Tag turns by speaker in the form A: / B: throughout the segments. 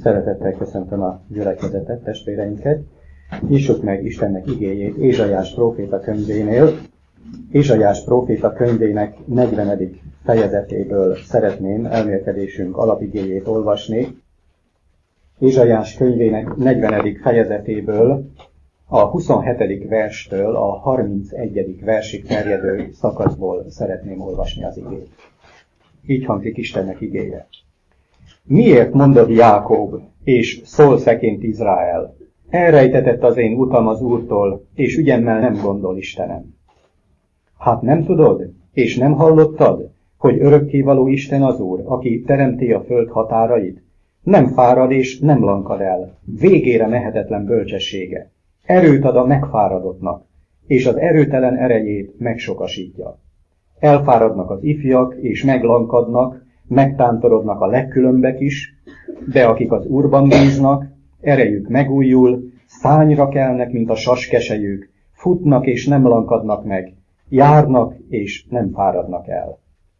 A: Szeretettel köszöntöm a gyülekezetet, testvéreinket. Nyissuk meg Istennek igéjét Ézsaiás próféta könyvénél. Ézsaiás próféta könyvének 40. fejezetéből szeretném elmélkedésünk alapigéjét olvasni. Ézsaiás könyvének 40. fejezetéből a 27. verstől a 31. versig terjedő szakaszból szeretném olvasni az igét. Így hangzik Istennek igéje. Miért mondod Jákob, és szól szeként Izrael? Elrejtetett az én utam az Úrtól, és ügyemmel nem gondol Istenem. Hát nem tudod, és nem hallottad, hogy örökkévaló Isten az Úr, aki teremti a föld határait? Nem fárad és nem lankad el, végére mehetetlen bölcsessége. Erőt ad a megfáradottnak, és az erőtelen erejét megsokasítja. Elfáradnak az ifjak, és meglankadnak, megtántorodnak a legkülönbek is, de akik az Úrban bíznak, erejük megújul, szányra kelnek, mint a saskeselyük, futnak és nem lankadnak meg, járnak és nem fáradnak el.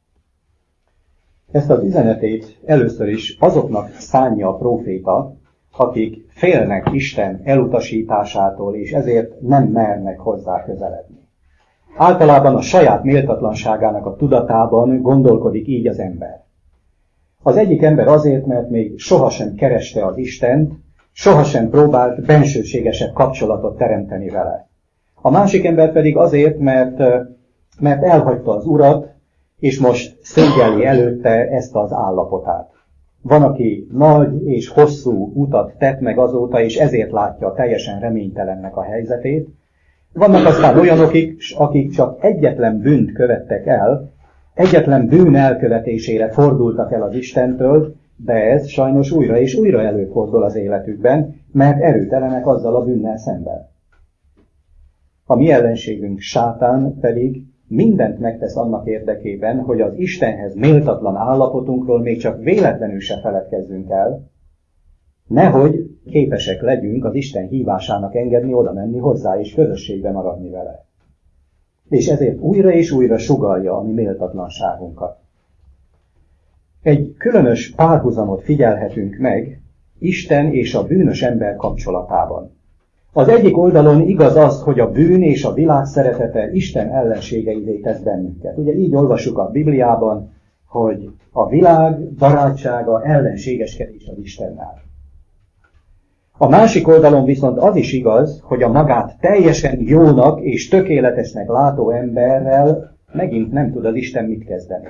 A: Ezt az üzenetét először is azoknak szánja a próféta, akik félnek Isten elutasításától, és ezért nem mernek hozzá közeledni. Általában a saját méltatlanságának a tudatában gondolkodik így az ember. Az egyik ember azért, mert még sohasem kereste az Istent, sohasem próbált bensőségesebb kapcsolatot teremteni vele. A másik ember pedig azért, mert elhagyta az Urat, és most szégyelli előtte ezt az állapotát. Van, aki nagy és hosszú utat tett meg azóta, és ezért látja teljesen reménytelennek a helyzetét. Vannak aztán olyanok, akik csak egyetlen bűnt követtek el, egyetlen bűn elkövetésére fordultak el az Istentől, de ez sajnos újra és újra előfordul az életükben, mert erőtelenek azzal a bűnnel szemben. A mi ellenségünk Sátán pedig mindent megtesz annak érdekében, hogy az Istenhez méltatlan állapotunkról még csak véletlenül se feledkezzünk el, nehogy képesek legyünk az Isten hívásának engedni, oda menni hozzá és közösségben maradni vele. És ezért újra és újra sugallja a mi méltatlanságunkat. Egy különös párhuzamot figyelhetünk meg Isten és a bűnös ember kapcsolatában. Az egyik oldalon igaz az, hogy a bűn és a világ szeretete Isten ellenségeivé tesz bennünket. Ugye így olvassuk a Bibliában, hogy a világ barátsága ellenségeskedés az Istennel. A másik oldalon viszont az is igaz, hogy a magát teljesen jónak és tökéletesnek látó emberrel megint nem tud az Isten mit kezdeni.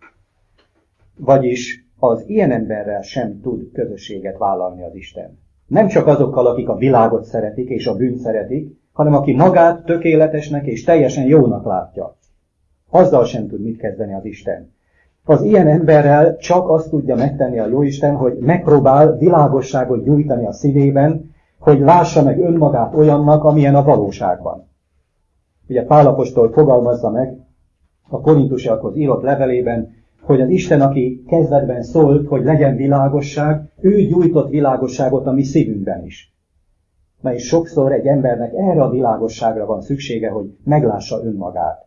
A: Vagyis az ilyen emberrel sem tud közösséget vállalni az Isten. Nem csak azokkal, akik a világot szeretik és a bűnt szeretik, hanem aki magát tökéletesnek és teljesen jónak látja. Azzal sem tud mit kezdeni az Isten. Az ilyen emberrel csak azt tudja megtenni a Jóisten, hogy megpróbál világosságot gyújtani a szívében, hogy lássa meg önmagát olyannak, amilyen a valóságban. Ugye Pál apostol fogalmazza meg a korintusiakhoz írott levelében, hogy az Isten, aki kezdetben szólt, hogy legyen világosság, ő gyújtott világosságot a mi szívünkben is. Na és sokszor egy embernek erre a világosságra van szüksége, hogy meglássa önmagát.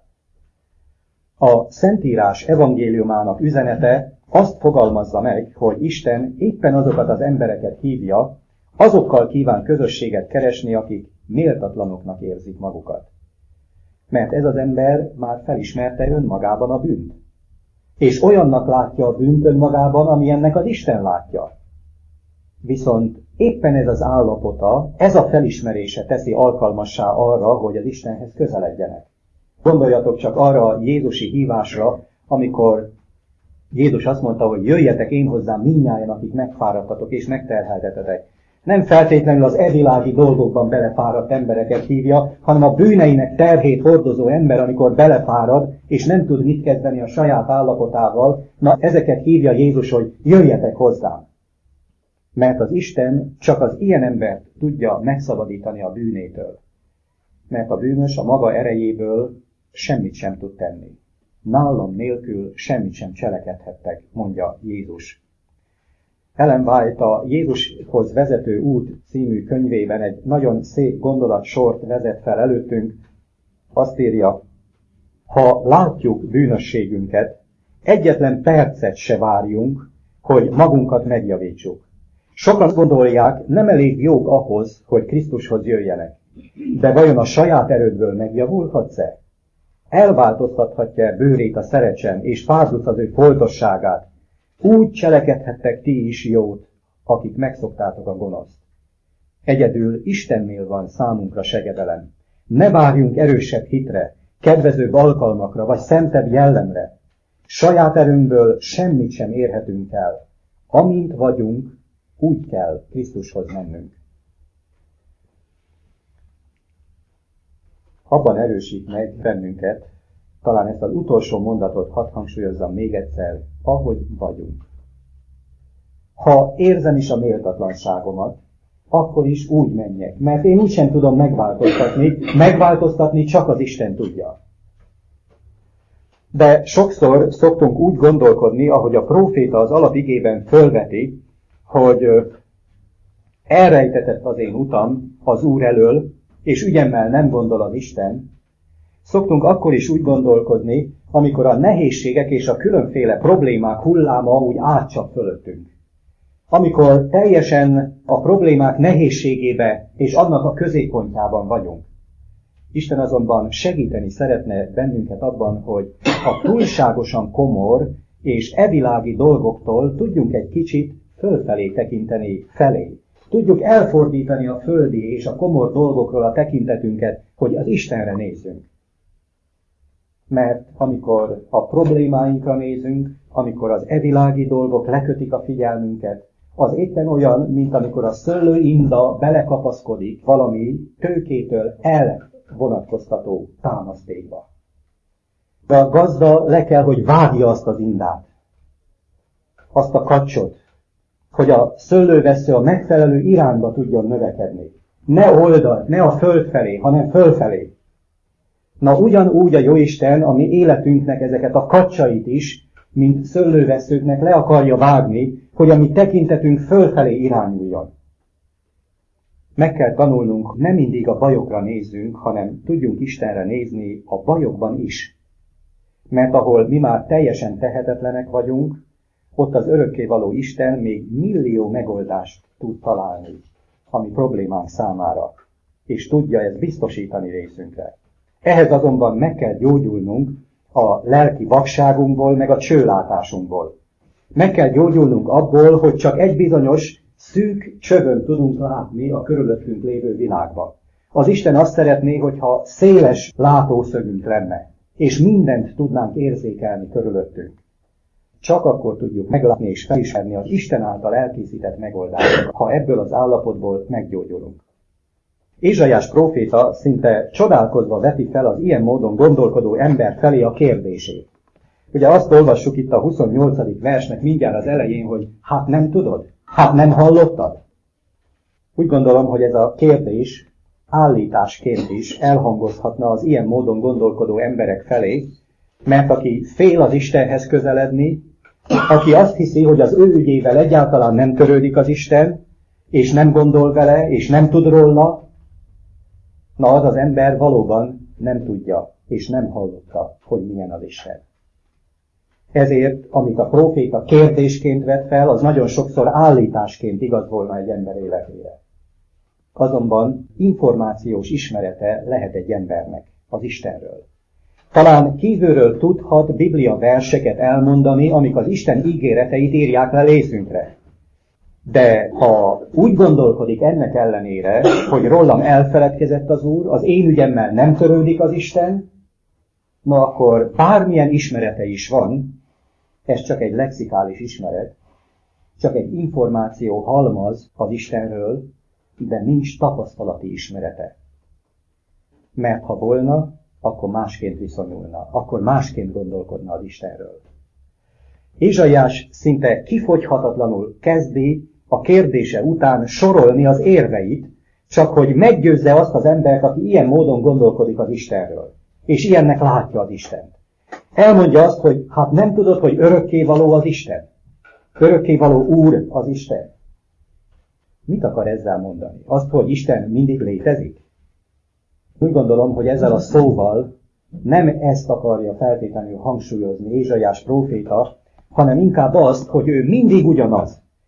A: A Szentírás evangéliumának üzenete azt fogalmazza meg, hogy Isten éppen azokat az embereket hívja, azokkal kíván közösséget keresni, akik méltatlanoknak érzik magukat. Mert ez az ember már felismerte önmagában a bűnt. És olyannak látja a bűnt önmagában, amilyennek az Isten látja. Viszont éppen ez az állapota, ez a felismerése teszi alkalmassá arra, hogy az Istenhez közeledjenek. Gondoljatok csak arra a jézusi hívásra, amikor Jézus azt mondta, hogy jöjjetek én hozzám mindnyájan, akik megfáradtatok és megterheltetetek. Nem feltétlenül az evilági dolgokban belefáradt embereket hívja, hanem a bűneinek terhét hordozó ember, amikor belefárad, és nem tud mit kezdeni a saját állapotával, na ezeket hívja Jézus, hogy jöjjetek hozzám. Mert az Isten csak az ilyen embert tudja megszabadítani a bűnétől. Mert a bűnös a maga erejéből semmit sem tud tenni. Nálam nélkül semmit sem cselekedhettek, mondja Jézus. Ellen White a Jézushoz vezető út című könyvében egy nagyon szép gondolatsort vezet fel előttünk. Azt írja, ha látjuk bűnösségünket, egyetlen percet se várjunk, hogy magunkat megjavítsuk. Sokan gondolják, nem elég jók ahhoz, hogy Krisztushoz jöjjenek. De vajon a saját erődből megjavulhatsz-e? Elváltoztathatja bőrét a szerecsen, és fárdulsz az ő foltosságát? Úgy cselekedhettek ti is jót, akik megszoktátok a gonoszt. Egyedül Istennél van számunkra segedelem. Ne várjunk erősebb hitre, kedvezőbb alkalmakra, vagy szentebb jellemre. Saját erőnkből semmit sem érhetünk el. Amint vagyunk, úgy kell Krisztushoz mennünk. Abban erősít meg bennünket, talán ezt az utolsó mondatot hadd hangsúlyozzam még egyszer, ahogy vagyunk. Ha érzem is a méltatlanságomat, akkor is úgy menjek, mert én úgysem tudom megváltoztatni csak az Isten tudja. De sokszor szoktunk úgy gondolkodni, ahogy a próféta az alapigében fölveti, hogy elrejtetett az én utam az Úr elől, és ügyemmel nem gondol az Isten. Szoktunk akkor is úgy gondolkodni, amikor a nehézségek és a különféle problémák hulláma úgy átcsap fölöttünk. Amikor teljesen a problémák nehézségébe és annak a középpontjában vagyunk. Isten azonban segíteni szeretne bennünket abban, hogy a túlságosan komor és evilági dolgoktól tudjunk egy kicsit fölfelé tekinteni felé. Tudjuk elfordítani a földi és a komor dolgokról a tekintetünket, hogy az Istenre nézzünk. Mert amikor a problémáinkra nézünk, amikor az evilági dolgok lekötik a figyelmünket, az éppen olyan, mint amikor a szőlőinda belekapaszkodik valami tőkétől elvonatkoztató támasztékba. De a gazda le kell, hogy vágja azt az indát, azt a kacsot, hogy a szőlővessző a megfelelő irányba tudjon növekedni. Ne oldalt, ne a föld felé, hanem fölfelé. Na ugyanúgy a Jóisten a mi életünknek ezeket a kacsait is, mint szőlővesszőknek le akarja vágni, hogy a mi tekintetünk fölfelé irányuljon. Meg kell tanulnunk, nem mindig a bajokra nézzünk, hanem tudjunk Istenre nézni a bajokban is. Mert ahol mi már teljesen tehetetlenek vagyunk, ott az örökkévaló Isten még millió megoldást tud találni a mi problémánk számára, és tudja ezt biztosítani részünkre. Ehhez azonban meg kell gyógyulnunk a lelki vakságunkból, meg a csőlátásunkból. Meg kell gyógyulnunk abból, hogy csak egy bizonyos szűk csövön tudunk látni a körülöttünk lévő világba. Az Isten azt szeretné, hogyha széles látószögünk lenne, és mindent tudnánk érzékelni körülöttünk. Csak akkor tudjuk meglátni és felismerni az Isten által elkészített megoldást, ha ebből az állapotból meggyógyulunk. Ézsaiás próféta szinte csodálkozva veti fel az ilyen módon gondolkodó ember felé a kérdését. Ugye azt olvassuk itt a 28. versnek mindjárt az elején, hogy hát nem tudod? Hát nem hallottad? Úgy gondolom, hogy ez a kérdés állításként is elhangozhatna az ilyen módon gondolkodó emberek felé, mert aki fél az Istenhez közeledni, aki azt hiszi, hogy az ő ügyével egyáltalán nem törődik az Isten, és nem gondol vele, és nem tud róla, na az az ember valóban nem tudja, és nem hallotta, hogy milyen az Isten. Ezért, amit a próféta kérdésként vett fel, az nagyon sokszor állításként igaz volna egy ember életére. Azonban információs ismerete lehet egy embernek az Istenről. Talán kívülről tudhat Biblia verseket elmondani, amik az Isten ígéreteit írják le részünkre. De ha úgy gondolkodik ennek ellenére, hogy rólam elfeledkezett az Úr, az én ügyemmel nem törődik az Isten, na akkor bármilyen ismerete is van, ez csak egy lexikális ismeret, csak egy információ halmaz az Istenről, de nincs tapasztalati ismerete. Mert ha volna, akkor másként viszonyulna, akkor másként gondolkodna az Istenről. Ézsaiás szinte kifogyhatatlanul kezdi a kérdése után sorolni az érveit, csak hogy meggyőzze azt az embert, aki ilyen módon gondolkodik az Istenről, és ilyennek látja az Istent. Elmondja azt, hogy hát nem tudod, hogy örökkévaló az Isten. Örökkévaló Úr az Isten. Mit akar ezzel mondani? Azt, hogy Isten mindig létezik? Úgy gondolom, hogy ezzel a szóval nem ezt akarja feltétlenül hangsúlyozni Ézsaiás próféta, hanem inkább azt, hogy ő mindig ugyanaz.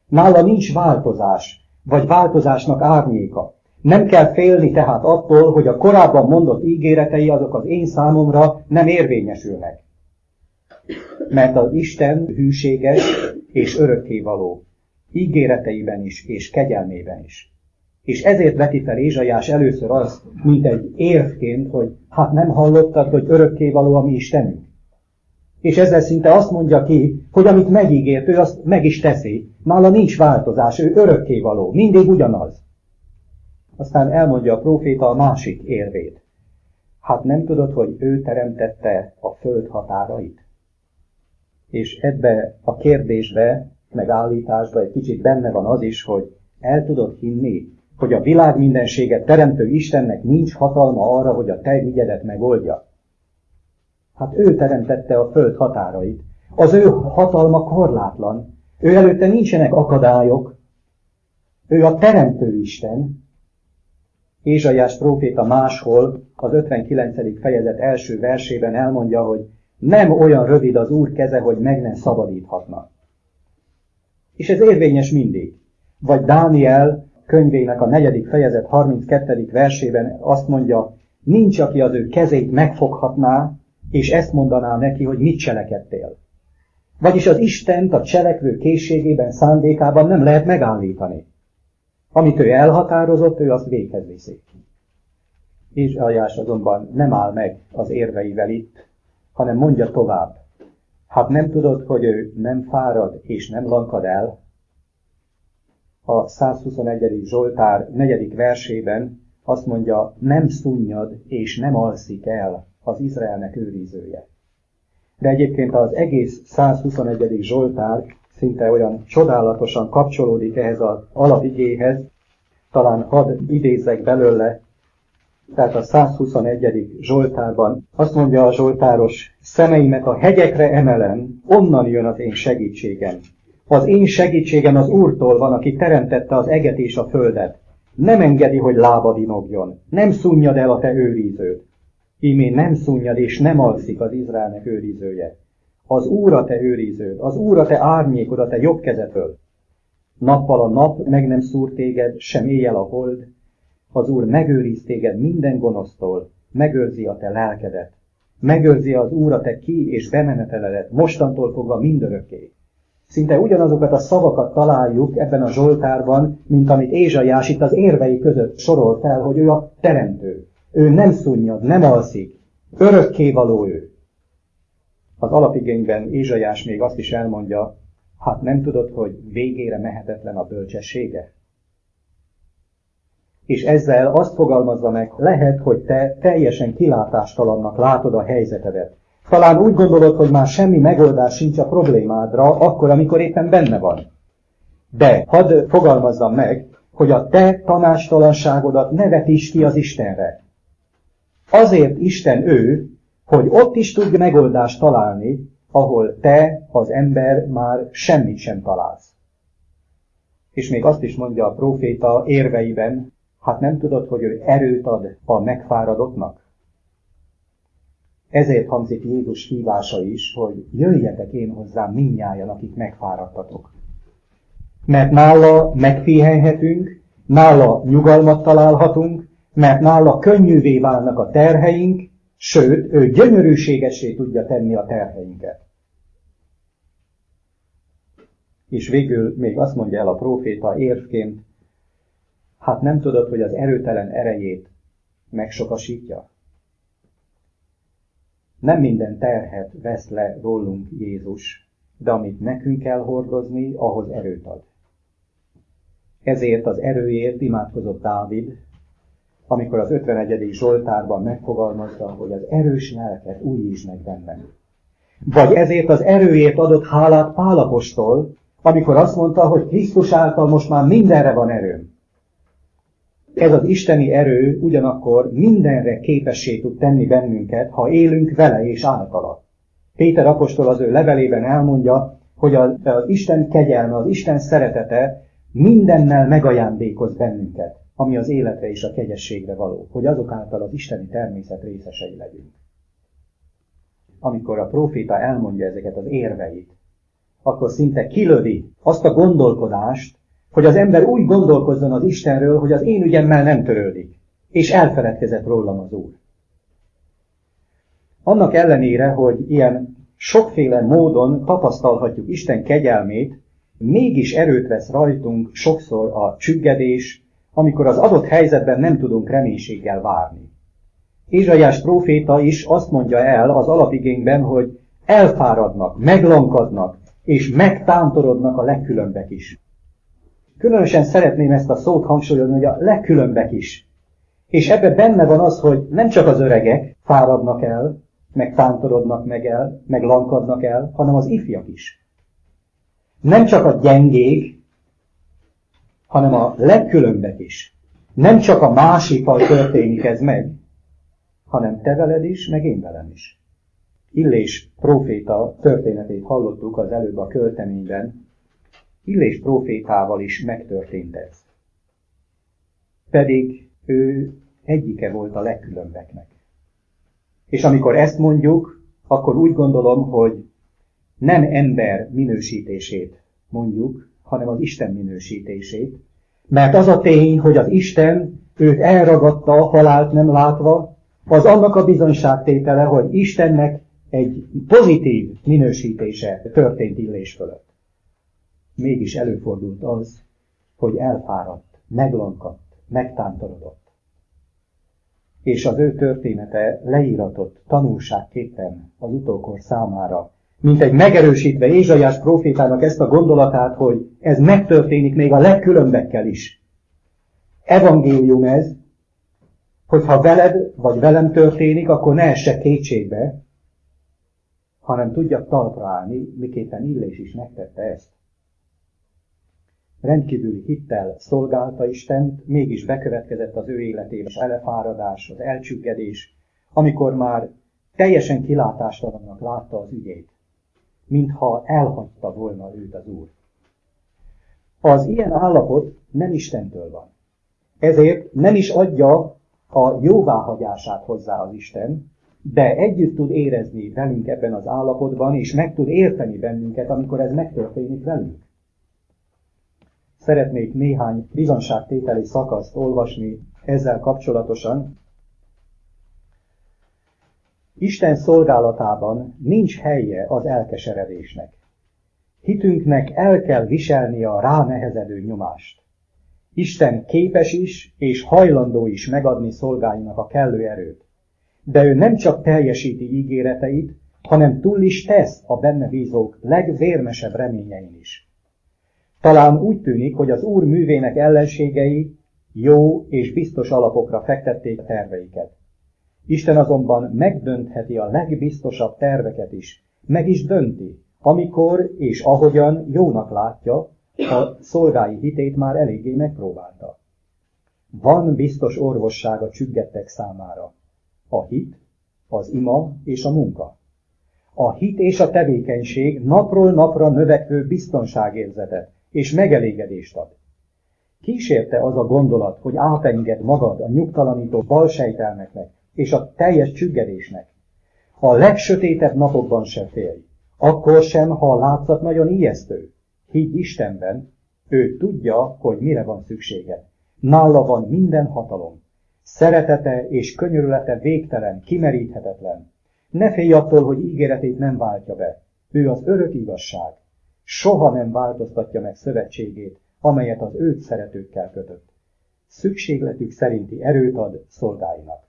A: Nála nincs változás, vagy változásnak árnyéka. Nem kell félni tehát attól, hogy a korábban mondott ígéretei azok az én számomra nem érvényesülnek. Mert az Isten hűséges és örökkévaló, ígéreteiben is és kegyelmében is. És ezért veti fel Ézsaiás először azt, mint egy érvként, hogy hát nem hallottad, hogy örökkévaló a mi Istenünk. És ezzel szinte azt mondja ki, hogy amit megígért, ő azt meg is teszi. Nála nincs változás, ő örökkévaló, mindig ugyanaz. Aztán elmondja a próféta a másik érvét. Hát nem tudod, hogy ő teremtette a föld határait? És ebbe a kérdésbe, meg állításba egy kicsit benne van az is, hogy el tudod hinni, hogy a világ mindenséget teremtő Istennek nincs hatalma arra, hogy a te ügyedet megoldja. Hát ő teremtette a föld határait. Az ő hatalma korlátlan. Ő előtte nincsenek akadályok. Ő a teremtő Isten. Ézsaiás próféta máshol az 59. fejezet első versében elmondja, hogy nem olyan rövid az Úr keze, hogy meg nem szabadíthatna. És ez érvényes mindig. Vagy Dániel könyvének a 4. fejezet 32. versében azt mondja, nincs, aki az ő kezét megfoghatná, és ezt mondaná neki, hogy mit cselekedtél. Vagyis az Istent a cselekvő készségében, szándékában nem lehet megállítani. Amit ő elhatározott, ő azt véghez viszi. Ézsaiás azonban nem áll meg az érveivel itt, hanem mondja tovább. Hát nem tudod, hogy ő nem fárad és nem lankad el? A 121. Zsoltár 4. versében azt mondja, nem szunnyad és nem alszik el az Izraelnek őrizője. De egyébként az egész 121. Zsoltár szinte olyan csodálatosan kapcsolódik ehhez az alapigéhez, talán hadd idézzek belőle, tehát a 121. Zsoltárban azt mondja a zsoltáros, szemeimet a hegyekre emelem, onnan jön az én segítségem. Az én segítségem az Úrtól van, aki teremtette az eget és a földet. Nem engedi, hogy lábad inogjon, nem szunnyad el a te őriződ. Ímé nem szunnyad és nem alszik az Izraelnek őrizője. Az Úr a te őriződ, az Úr a te árnyékod a te jobb kezedből. Nappal a nap meg nem szúr téged, sem éjjel a hold. Az Úr megőriz téged minden gonosztól, megőrzi a te lelkedet. Megőrzi az Úr a te ki- és bemeneteledet, mostantól fogva mindörökké. Szinte ugyanazokat a szavakat találjuk ebben a Zsoltárban, mint amit Ézsaiás itt az érvei között sorol fel, hogy ő a teremtő. Ő nem szunnyad, nem alszik, örökkévaló ő. Az alapigényben Ézsaiás még azt is elmondja, hát nem tudod, hogy végére mehetetlen a bölcsessége? És ezzel azt fogalmazza meg, lehet, hogy te teljesen kilátástalannak látod a helyzetedet. Talán úgy gondolod, hogy már semmi megoldás sincs a problémádra, akkor, amikor éppen benne van. De hadd fogalmazzam meg, hogy a te tanácstalanságodat ne vetítsd ki az Istenre. Azért Isten ő, hogy ott is tudj megoldást találni, ahol te, az ember már semmit sem találsz. És még azt is mondja a próféta érveiben, hát nem tudod, hogy ő erőt ad a megfáradottnak? Ezért hangzik Jézus hívása is, hogy jöjjetek én hozzám mindnyájan, akik megfáradtatok. Mert nála megpihenhetünk, nála nyugalmat találhatunk, mert nála könnyűvé válnak a terheink, sőt, ő gyönyörűségessé tudja tenni a terheinket. És végül még azt mondja el a próféta érvként, hát nem tudod, hogy az erőtelen erejét megsokasítja? Nem minden terhet vesz le rólunk Jézus, de amit nekünk kell hordozni, ahhoz erőt ad. Ezért az erőért imádkozott Dávid, amikor az 51. Zsoltárban megfogalmazta, hogy az erős lelket újítsd meg bennem. Vagy ezért az erőért adott hálát Pál apostol, amikor azt mondta, hogy Krisztus által most már mindenre van erőm. Ez az isteni erő ugyanakkor mindenre képessé tud tenni bennünket, ha élünk vele és általa. Péter apostol az ő levelében elmondja, hogy az Isten kegyelme, az Isten szeretete mindennel megajándékoz bennünket, ami az életre és a kegyességre való, hogy azok által az isteni természet részesei legyünk. Amikor a próféta elmondja ezeket az érveit, akkor szinte kilövi azt a gondolkodást, hogy az ember úgy gondolkozzon az Istenről, hogy az én ügyemmel nem törődik, és elfeledkezett rólam az Úr. Annak ellenére, hogy ilyen sokféle módon tapasztalhatjuk Isten kegyelmét, mégis erőt vesz rajtunk sokszor a csüggedés, amikor az adott helyzetben nem tudunk reménységgel várni. Ézsaiás próféta is azt mondja el az alapigényben, hogy elfáradnak, meglankadnak, és megtántorodnak a legkülönbek is. Különösen szeretném ezt a szót hangsúlyozni, hogy a legkülönbek is. És ebben benne van az, hogy nem csak az öregek fáradnak el, meg tántorodnak meg lankadnak el, hanem az ifjak is. Nem csak a gyengék, hanem a legkülönbek is. Nem csak a másikkal történik ez meg, hanem te veled is, meg én velem is. Illés próféta történetét hallottuk az előbb a költeményben. Illés prófétával is megtörtént ez. Pedig ő egyike volt a legkülönbeknek. És amikor ezt mondjuk, akkor úgy gondolom, hogy nem ember minősítését mondjuk, hanem az Isten minősítését. Mert az a tény, hogy az Isten őt elragadta, a halált nem látva, az annak a bizonyságtétele, hogy Istennek egy pozitív minősítése történt Illés fölött. Mégis előfordult az, hogy elfáradt, meglankadt, megtántorodott. És az ő története leíratott tanulságképpen az utókor számára, mint egy megerősítve Ézsaiás prófétának ezt a gondolatát, hogy ez megtörténik még a legkülönbekkel is. Evangélium ez, hogyha veled vagy velem történik, akkor ne essek kétségbe, hanem tudjak talpra állni, miképpen Illés is megtette ezt. Rendkívüli hittel szolgálta Istent, mégis bekövetkezett az ő életében az elefáradás, az elcsüggedés, amikor már teljesen kilátástalannak látta az ügyét, mintha elhagyta volna őt az Úr. Az ilyen állapot nem Istentől van. Ezért nem is adja a jóváhagyását hozzá az Isten, de együtt tud érezni velünk ebben az állapotban, és meg tud érteni bennünket, amikor ez megtörténik velünk. Szeretnék néhány bizonságtételi szakaszt olvasni ezzel kapcsolatosan. Isten szolgálatában nincs helye az elkeseredésnek. Hitünknek el kell viselnie a ránehezedő nyomást. Isten képes is és hajlandó is megadni szolgáinak a kellő erőt. De ő nem csak teljesíti ígéreteit, hanem túl is tesz a benne bízók legvérmesebb reményein is. Talán úgy tűnik, hogy az Úr művének ellenségei jó és biztos alapokra fektették a terveiket. Isten azonban megdöntheti a legbiztosabb terveket is, meg is dönti, amikor és ahogyan jónak látja, a szolgái hitét már eléggé megpróbálta. Van biztos orvosság a csüggedtek számára. A hit, az ima és a munka. A hit és a tevékenység napról napra növekvő biztonságérzetet és megelégedést ad. Kísérte az a gondolat, hogy átenged magad a nyugtalanító balsejtelmeknek és a teljes csüggedésnek. A legsötétebb napokban sem félj, akkor sem, ha a látszat nagyon ijesztő. Higgy Istenben, ő tudja, hogy mire van szükséged. Nála van minden hatalom. Szeretete és könyörülete végtelen, kimeríthetetlen. Ne félj attól, hogy ígéretét nem váltja be. Ő az örök igazság. Soha nem változtatja meg szövetségét, amelyet az őt szeretőkkel kötött. Szükségletük szerinti erőt ad szolgáinak.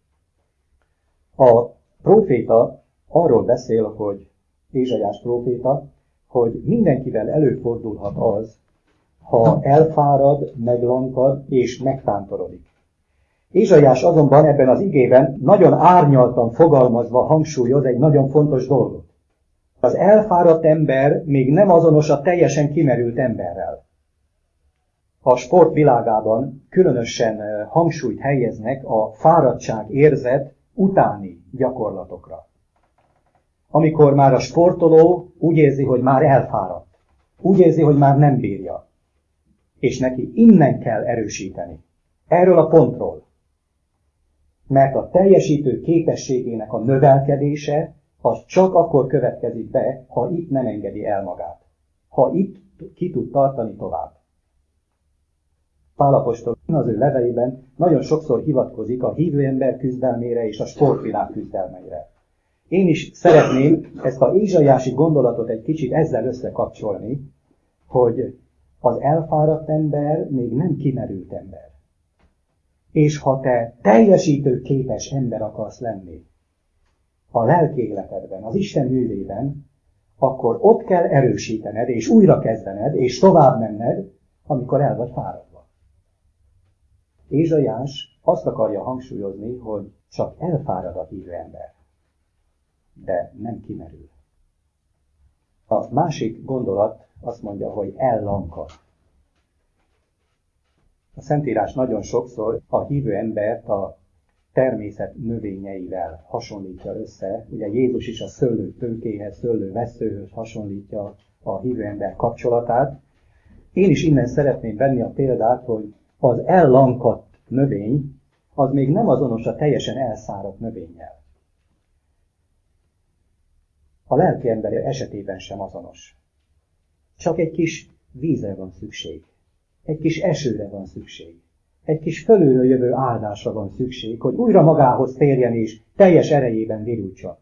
A: A próféta arról beszél, hogy Ézsaiás próféta, hogy mindenkivel előfordulhat az, ha elfárad, meglankad és megtántorodik. Ézsaiás azonban ebben az igében nagyon árnyaltan fogalmazva hangsúlyoz egy nagyon fontos dolgot. Az elfáradt ember még nem azonos a teljesen kimerült emberrel. A sport világában különösen hangsúlyt helyeznek a fáradtság érzet utáni gyakorlatokra. Amikor már a sportoló úgy érzi, hogy már elfáradt, úgy érzi, hogy már nem bírja, és neki innen kell erősíteni, erről a pontról. Mert a teljesítő képességének a növelkedése az csak akkor következik be, ha itt nem engedi el magát. ha itt ki tud tartani tovább. Pál apostol az ő levelében nagyon sokszor hivatkozik a hívő ember küzdelmére és a sportvilág küzdelmeire. Én is szeretném ezt a ézsaiási gondolatot egy kicsit ezzel összekapcsolni, hogy az elfáradt ember még nem kimerült ember. És ha te teljesítő képes ember akarsz lenni a lelki életedben, az Isten művében, akkor ott kell erősítened, és újra kezdened, és tovább menned, amikor el vagy fáradva. Ézsaiás azt akarja hangsúlyozni, hogy csak elfárad a hívő ember, de nem kimerül. A másik gondolat azt mondja, hogy ellankad. A Szentírás nagyon sokszor a hívő embert a természet növényeivel hasonlítja össze. Ugye Jézus is a szőlőtőkéhez, szőlővesszőhöz hasonlítja a hívő ember kapcsolatát. Én is innen szeretném venni a példát, hogy az ellankadt növény az még nem azonos a teljesen elszáradt növényel. A lelki ember esetében sem azonos. Csak egy kis vízre van szükség. Egy kis esőre van szükség. Egy kis fölülről jövő áldásra van szükség, hogy újra magához térjen és teljes erejében virultson.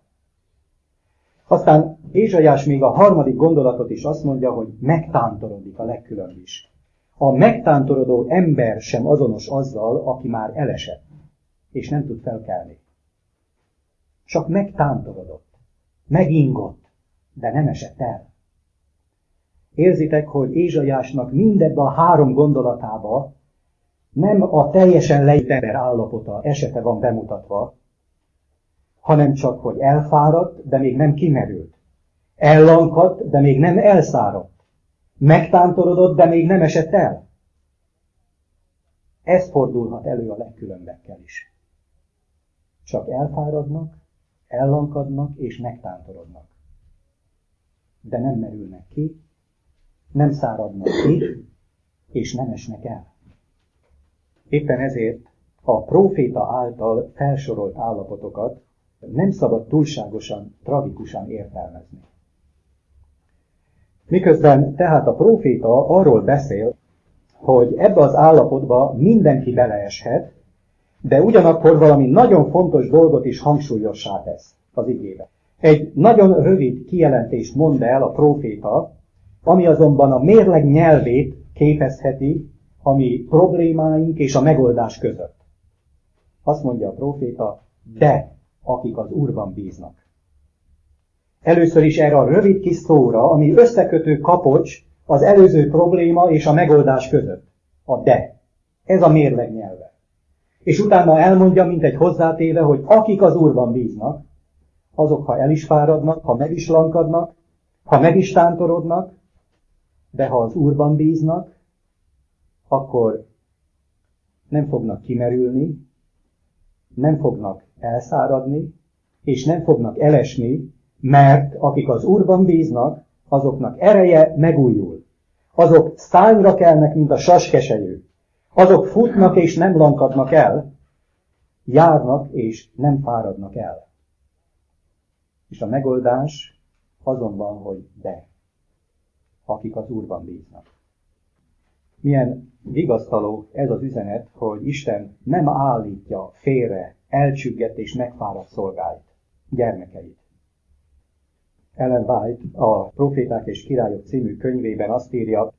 A: Aztán Ézsaiás még a harmadik gondolatot is azt mondja, hogy megtántorodik a legkülönb is. A megtántorodó ember sem azonos azzal, aki már elesett, és nem tud felkelni. Csak megtántorodott, megingott, de nem esett el. Érzitek, hogy Ézsaiásnak mindebben a három gondolatába nem a teljesen leírt ember állapota, esete van bemutatva, hanem csak, hogy elfáradt, de még nem kimerült. Ellankadt, de még nem elszáradt. Megtántorodott, de még nem esett el. Ez fordulhat elő a legkülönbekkel is. Csak elfáradnak, ellankadnak és megtántorodnak. De nem merülnek ki, nem száradnak ki, és nem esnek el. Éppen ezért a próféta által felsorolt állapotokat nem szabad túlságosan, tragikusan értelmezni. Miközben tehát a próféta arról beszél, hogy ebbe az állapotba mindenki beleeshet, de ugyanakkor valami nagyon fontos dolgot is hangsúlyossá tesz az igébe. Egy nagyon rövid kijelentést mond el a próféta, ami azonban a mérleg nyelvét képezheti a mi problémáink és a megoldás között. Azt mondja a próféta, de akik az Úrban bíznak. Először is erre a rövid kis szóra, ami összekötő kapocs az előző probléma és a megoldás között. A de. Ez a mérleg nyelve. És utána elmondja, mint egy hozzátéve, hogy akik az Úrban bíznak, azok, ha el is fáradnak, ha meg is lankadnak, ha meg is tántorodnak, de ha az Úrban bíznak, akkor nem fognak kimerülni, nem fognak elszáradni, és nem fognak elesni, mert akik az Úrban bíznak, azoknak ereje megújul. Azok szárnyra kelnek, mint a saskeselyű. Azok futnak és nem lankadnak el, járnak és nem fáradnak el. És a megoldás azonban, hogy de, akik az Úrban bíznak. Milyen vigasztaló ez az üzenet, hogy Isten nem állítja félre elcsüggett és megfáradt szolgáit, gyermekeit. Ellen White a Proféták és Királyok című könyvében azt írja,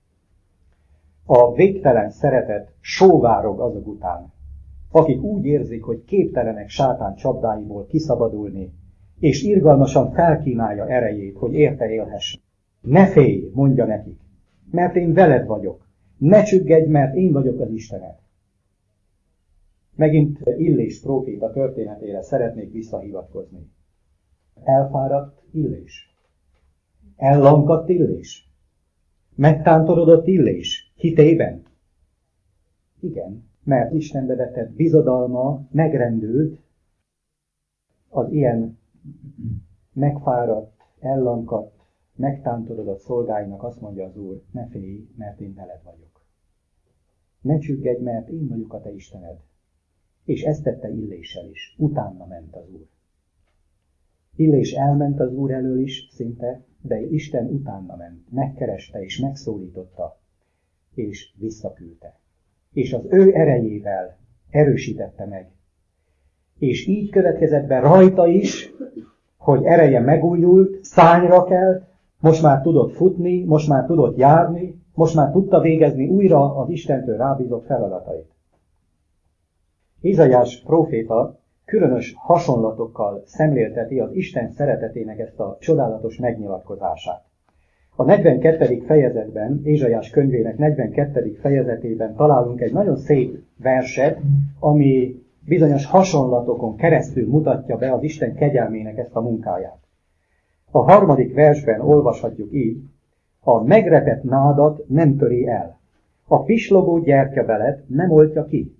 A: a végtelen szeretet sóvárog azok után, akik úgy érzik, hogy képtelenek sátán csapdáiból kiszabadulni, és irgalmasan felkínálja erejét, hogy érte élhessen. Ne félj, mondja nekik, mert én veled vagyok. Ne csüggedj, mert én vagyok az Istened. Megint Illés próféta történetére szeretnék visszahivatkozni. Elfáradt Illés. Ellankadt Illés. Megtántorodott Illés. Hitében? Igen, mert Istenbe vetett bizodalma megrendült, az ilyen megfáradt, ellankadt, megtántorodott szolgáinak azt mondja az Úr, ne félj, mert én veled vagyok. Ne csüggedj, mert én vagyok a te Istened. És ezt tette Illéssel is. Utána ment az Úr. Illés elment az Úr elől is szinte, de Isten utána ment, megkereste és megszólította, és visszaküldte. És az ő erejével erősítette meg. És így következett be rajta is, hogy ereje megújult, szányra kelt, most már tudott futni, most már tudott járni, most már tudta végezni újra az Istentől rábízott feladatait. Ézsaiás próféta különös hasonlatokkal szemlélteti az Isten szeretetének ezt a csodálatos megnyilatkozását. A 42. fejezetben, Ézsaiás könyvének 42. fejezetében találunk egy nagyon szép verset, ami bizonyos hasonlatokon keresztül mutatja be az Isten kegyelmének ezt a munkáját. A 3. versben olvashatjuk így: a megrepett nádat nem töri el, a pislogó gyertyabelet nem oltja ki.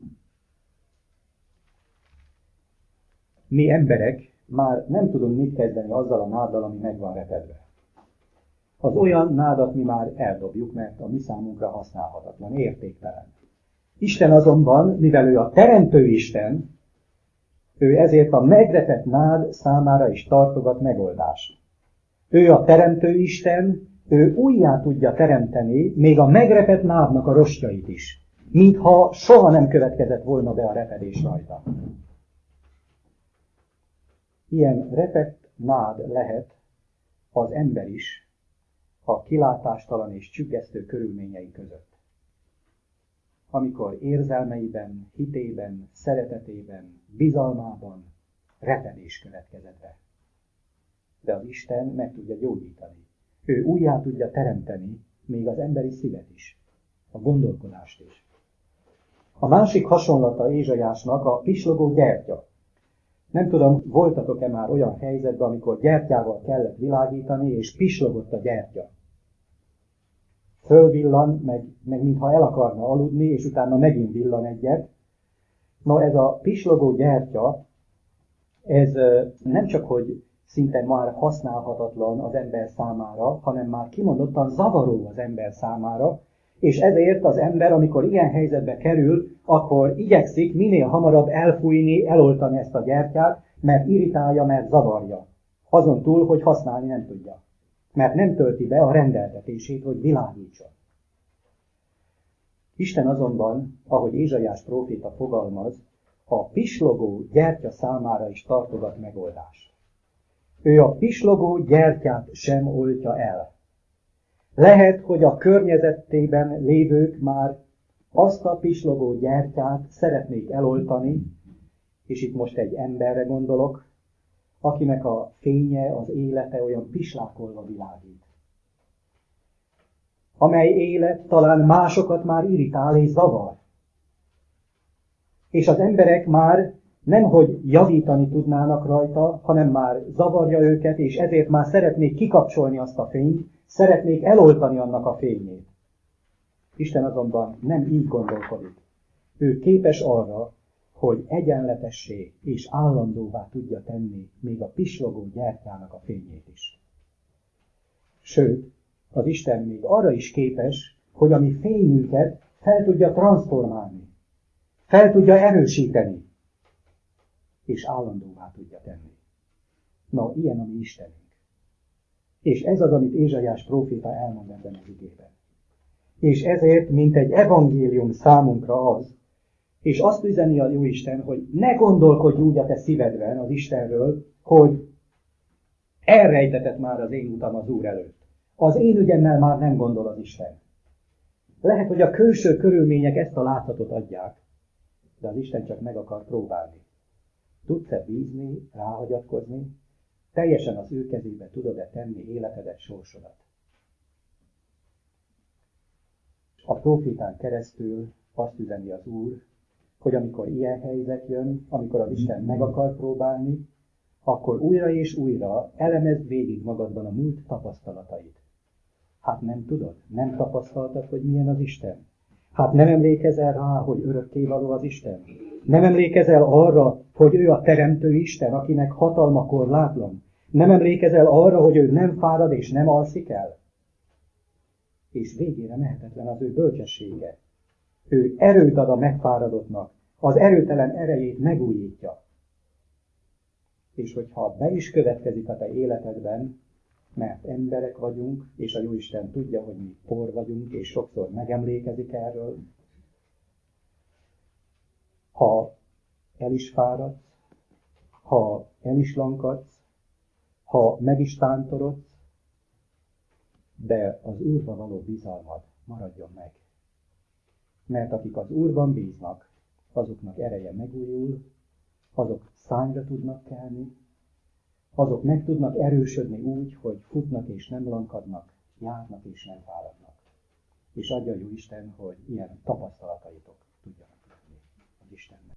A: Mi emberek már nem tudunk mit kezdeni azzal a náddal, ami meg van repedve. Az olyan nádat mi már eldobjuk, mert a mi számunkra használhatatlan, értéktelen. Isten azonban, mivel ő a teremtő Isten, ő ezért a megrepett nád számára is tartogat megoldást. Ő a teremtő Isten, ő újjá tudja teremteni még a megrepett nádnak a rostjait is, mintha soha nem következett volna be a repedés rajta. Ilyen repett nád lehet az ember is a kilátástalan és csüggesztő körülményei között. Amikor érzelmeiben, hitében, szeretetében, bizalmában repedés következett be. De az Isten meg tudja gyógyítani. Ő újjá tudja teremteni még az emberi szívet is, a gondolkodást is. A másik hasonlata Ézsaiásnak a pislogó gyertya. Nem tudom, voltatok-e már olyan helyzetben, amikor gyertyával kellett világítani, és pislogott a gyertya. Fölvillan, meg mintha el akarna aludni, és utána megint villan egyet. Na, ez a pislogó gyertya, ez nem csak, hogy szinte már használhatatlan az ember számára, hanem már kimondottan zavaró az ember számára, és ezért az ember, amikor ilyen helyzetbe kerül, akkor igyekszik minél hamarabb elfújni, eloltani ezt a gyertyát, mert irritálja, mert zavarja. Azon túl, hogy használni nem tudja. Mert nem tölti be a rendeltetését, hogy világítson. Isten azonban, ahogy Ézsaiás próféta fogalmaz, a pislogó gyertya számára is tartogat megoldást. Ő a pislogó gyertyát sem oltja el. Lehet, hogy a környezetében lévők már azt a pislogó gyertyát szeretnék eloltani, és itt most egy emberre gondolok, akinek a fénye, az élete olyan pislákolva világít. Amely élet talán másokat már irritál és zavar. És az emberek már nemhogy javítani tudnának rajta, hanem már zavarja őket, és ezért már szeretnék kikapcsolni azt a fényt, szeretnék eloltani annak a fényét. Isten azonban nem így gondolkodik. Ő képes arra, hogy egyenletessé és állandóvá tudja tenni még a pislogó gyertyának a fényét is. Sőt, az Isten még arra is képes, hogy a mi fényünket fel tudja transformálni, fel tudja erősíteni, és állandóvá tudja tenni. Na, ilyen a mi Istenünk. És ez az, amit Ézsaiás próféta elmond ebben az igében. És ezért, mint egy evangélium számunkra az, és azt üzeni a Jóisten, hogy ne gondolkodj úgy a te szívedben az Istenről, hogy elrejtetett már az én utam az Úr előtt. Az én ügyemmel már nem gondol az Isten. Lehet, hogy a külső körülmények ezt a látszatot adják, de az Isten csak meg akar próbálni. Tudsz-e bízni, ráhagyatkozni? Teljesen az ő kezébe tudod-e tenni életedet, sorsodat? A prófétán keresztül azt üzeni az Úr, hogy amikor ilyen helyzet jön, amikor az Isten meg akar próbálni, akkor újra és újra elemezd végig magadban a múlt tapasztalatait. Hát nem tudod, nem tapasztaltad, hogy milyen az Isten? Hát nem emlékezel rá, hogy örökkévaló az Isten? Nem emlékezel arra, hogy ő a teremtő Isten, akinek hatalma korlátlan? Nem emlékezel arra, hogy ő nem fárad és nem alszik el? És végére mehetetlen az ő bölcsessége. Ő erőt ad a megfáradottnak, az erőtelen erejét megújítja. És hogyha be is következik a te életedben, mert emberek vagyunk, és a Jóisten tudja, hogy mi por vagyunk, és sokszor megemlékezik erről, ha el is fáradsz, ha el is lankadsz, ha meg is tántorodsz, de az Úrba való bizalmad maradjon meg. Mert akik az Úrban bíznak, azoknak ereje megújul, azok szányra tudnak kelni, azok meg tudnak erősödni úgy, hogy futnak és nem lankadnak, járnak és nem fáradnak. És adja Jóisten, hogy ilyen tapasztalataitok tudjanak lenni az Istennek.